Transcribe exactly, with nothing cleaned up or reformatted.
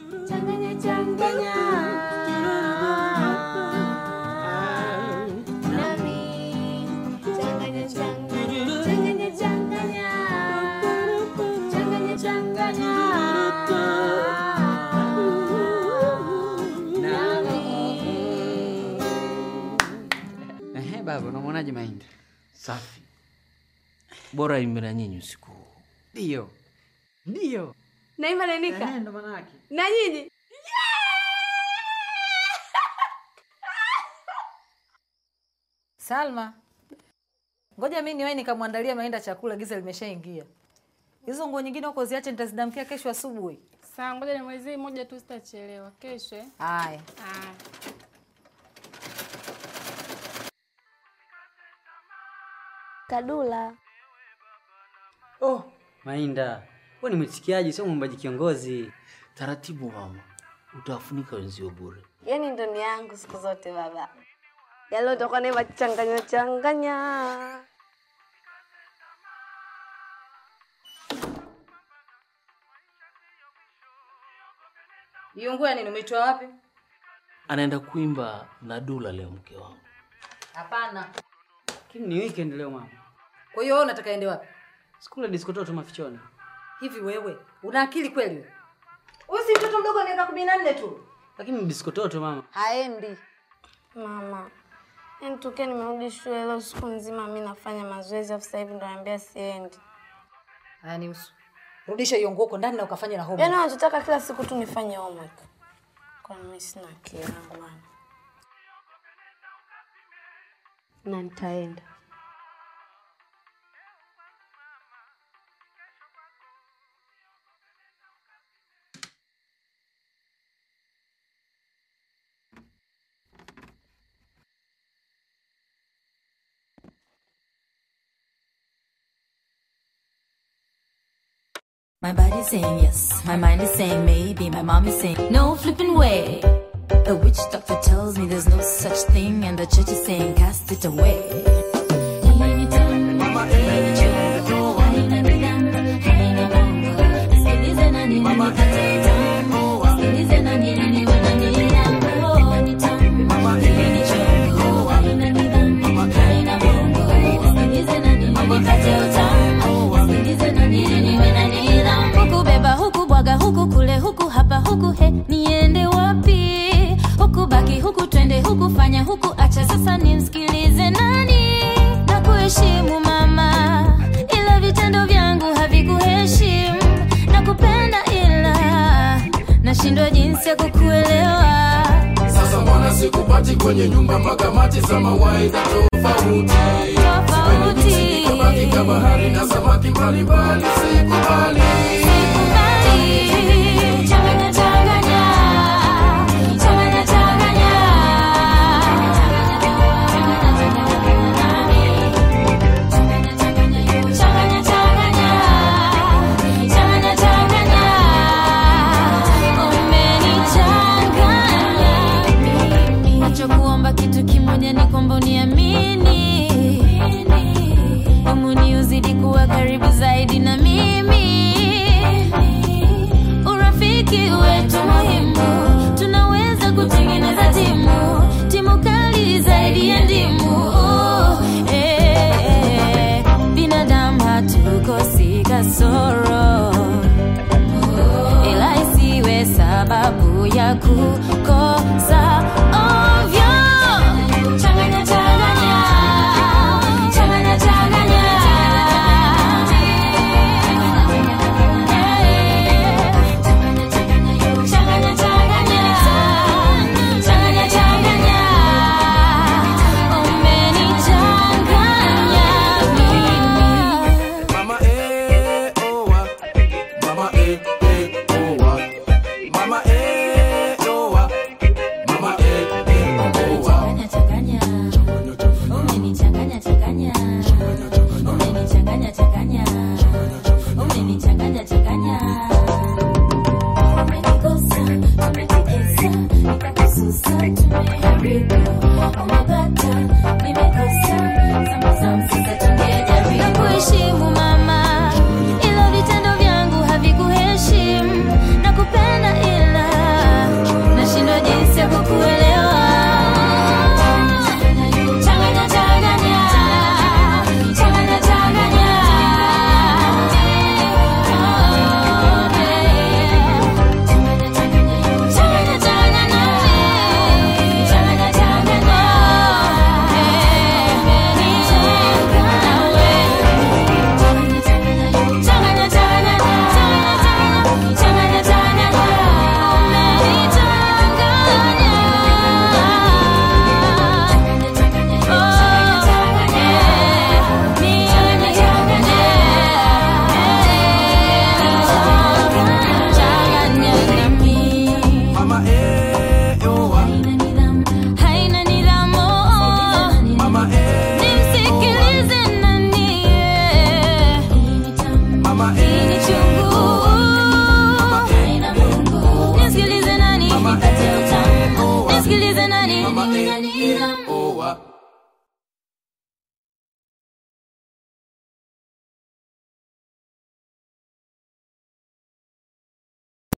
Changanya changanya nami, changanya changanya changanya changanya changanya changanya nami. Eh, baba, unamwonaje Mahindi? Safi. Bora imbe na nyinyi usiku. Ndio. Ndio. Naima nanika. Eh, ndo maana yake. Na nyinyi? Salma. Ngoja mimi niwahi nikamwandalia Mahindi chakula, giza limeshaingia. Hizo nguo nyingine uko ziache, nitazidamkia kesho asubuhi. Sawa, ngoja nimalizie moja tu, sitachelewa kesho eh. Haya. Ah. Kadula. Oh, Mainda. Wewe ni mtikiaji, sio mwimbaji kiongozi. Taratibu mama. Utafunika wenzio bure. Yaani ndo ni yangu siku zote baba. Yalo toka ni machanganya changanya. Hiyo nguo nini umeitoa wapi? Anaenda kuimba na Dula leo mke wangu. Hapana. Lakini ni weekend leo mama. Kwa hiyo unataka ende wapi? Sikule disco toto mafichoni. Hivi wewe, una akili kweli wewe? Wewe si mtoto mdogo miaka kumi na nne tu. Lakini disco toto mama. Haendi. Mama. Yaani tukia nimerudi shule leo siku nzima mimi nafanya mazoezi afu sasa hivi ndo naambia siendi. Haya ni usu. Rudisha hiyo nguo huko ndani na ukafanye na homework. Yaani wanataka kila siku tu nifanye homework. Kwa mimi sina akili yangu bwana. Na nitaenda. My body's saying yes, my mind is saying maybe, my mom is saying no flipping way. The witch doctor tells me there's no such thing, and the church is saying cast it away. Huku beba, huku bwaga, huku kule, huku hapa, huku he, niende wapi? Huku baki, huku twende, huku fanya, huku acha, sasa nimsikilize nani? Na kuheshimu mama, ila vitendo vyangu havikuheshimu. Na kupenda ila nashindwa jinsi ya kukuelewa. Sasa mwana sikupati kwenye nyumba mpaka mati za mawaidha tofauti. Tofauti. Kabaki kabahari na samaki mbali mbali sikubali. Sikubali. Changanya changanya. Changanya changanya. Changanya changanya. Changanya changanya. Umenichanganya mimi. Nachokuomba kitu kimoja ni kwamba uniamini. Umuni uzidi kuwa karibu zaidi na mimi. Urafiki wetu muhimu, tunaweza kutengeneza timu, timu kali zaidi ya ndimu. Oh, eh, eh. Binadamu hatukosi kasoro, ila isiwe sababu ya kukosa ovyo. Changanya changanya. Changanya changanya. Changanya changanya. Changanya changanya. Umenichanganya mimi. Mama eh oh wa. Mama eh eh oh wa. Mama eh oh wa. Mama eh eh oh wa. Changanya changanya. Umenichanganya changanya. Umenichanganya changanya. Umenichanganya changanya. Umenikosa, umetikisa, nikakususa, tumeharibu. Umepata, nimekosa, sama-sama sasa tungejaribu. Nakuheshimu mama, ila vitendo vyangu havikuheshimu. wa